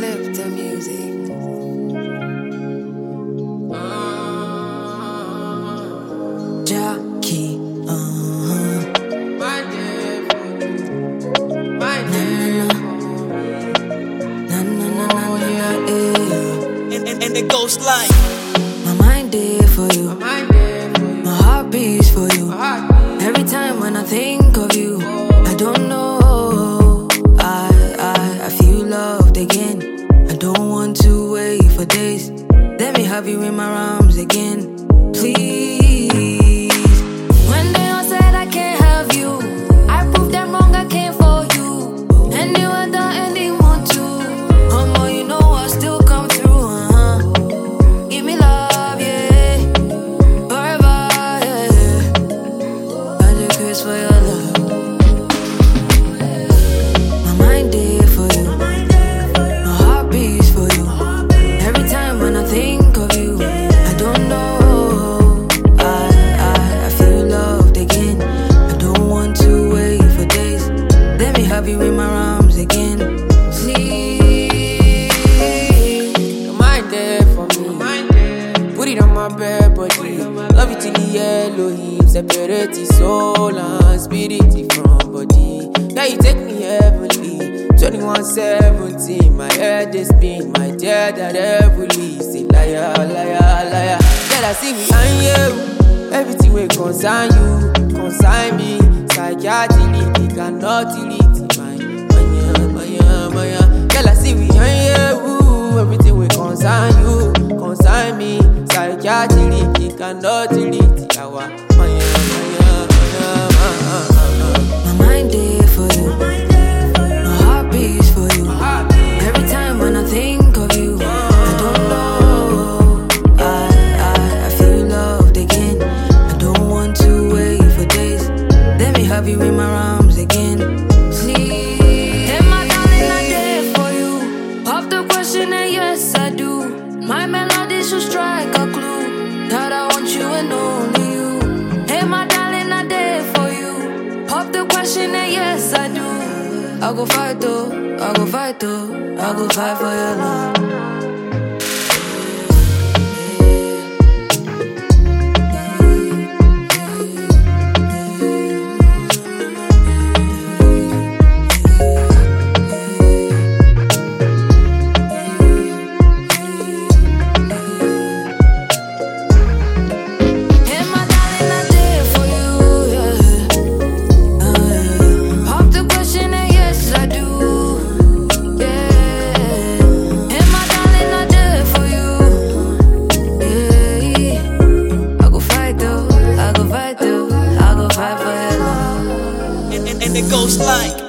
Flip the music. Jackie, My day for you. My day And it goes like my mind there for you. My day for you. My heart beats for you. My heart Every time when I think of you, I don't know. I feel loved again. I don't want to wait for days. Let me have you in my arms again, please. When they all said I can't have you, I proved them wrong. I came for you, and they were the ending one too. You know I still come through. Give me love, yeah. Forever, yeah. I just curse for your love. My mind there for you. My heart beats for you. Every time when I think of you, I don't know. I feel loved again. I don't want to wait for days. Let me have you in my arms again, please. Your mind there for me. Put it on my bed, body. Love it till the yellow hip. Separate the soul and spirit from body. Now you take me heavenly. 2117, my head is spin. My dear that heavily. Say liar, liar, liar. Girl, I see me and you. Everything will concern you, concern me. Psychiatry, it cannot delete my. Girl, I see we and you. Everything will concern you, concern me. Psychiatry, it cannot delete our. My mind there for you. My heart beats for you. Every time when I think of you, I don't know. I feel loved again. I don't want to wait for days. Let me have you in my arms again, please. Hey, my darling, I'm there for you. Pop the question and yes, I do. My melody should strike a clue that I want you and only you. Hey, my darling, I'm there for you. Pop the question and yes, I do. I go fight though, I go fight though, I go fight for your love. Hey, my darling, I'm there for you, yeah. Pop the question and yes, I do, yeah. Hey, my darling, I'm there for you, yeah. I go fight though, I go fight though, I go fight for your love. and it goes like